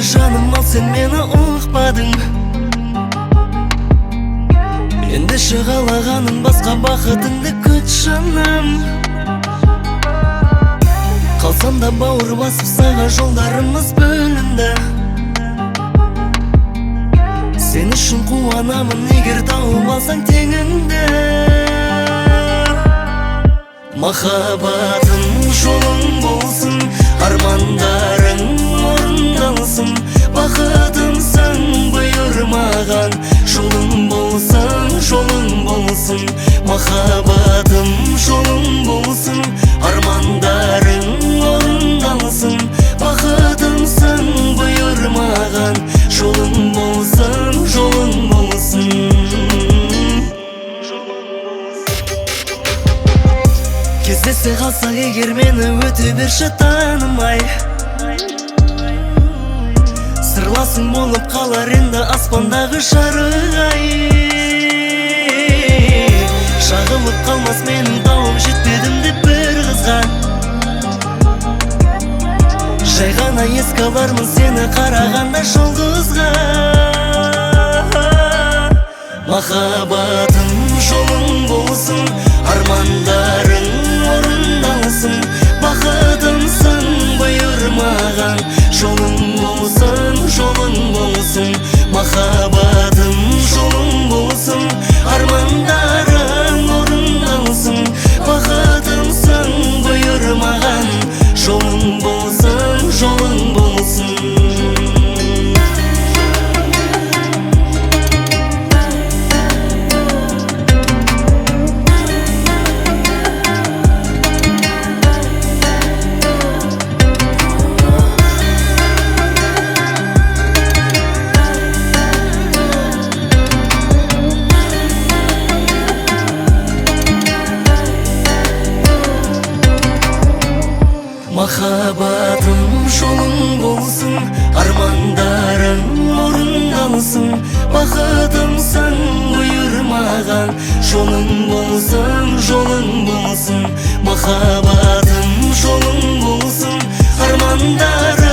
жаным, ал сен мені ұқпадың. Ендеше қалағаның басқа бақытыңды күт жаным. Қалсам да бауыр басып саған жолдарымыз бөлінді. Сен үшін қуанамын, егер тауып алсаң теңіңді. Махаббатым жолың болсын, армандарың орындалсын. Бақытымсың бұйырмаған, жолың болсын, жолың болсын. Махаббатым жолың болсын, армандарың орындалсын. Бақытымсың бұйырмаған, жолың болсын, жолың болсын. Кездесе қалсақ егер мені өте берші танымай. Сырласың болып қалар енді аспандағы жарық ай. Шағылып қалмас менің тауым, жетпедім деп бір қызға. Жай ғана еске алармын сені қарағанда жұлдызға. Махаббатым жолың болсын, армандарың орындалсын. Бақытымсың бұйырмаған, жолың болсын, жолың болсын. Махаббатым жолың болсын, армандарың орындалсын. Бақытымсың бұйырмаған, жолың болсын, жолың болсын. Махаббатым жолың болсын, армандарың орындалсын. Бақытымсың бұйырмаған, жолың болсын, жолың болсын. Махаббатым жолың болсын, армандарың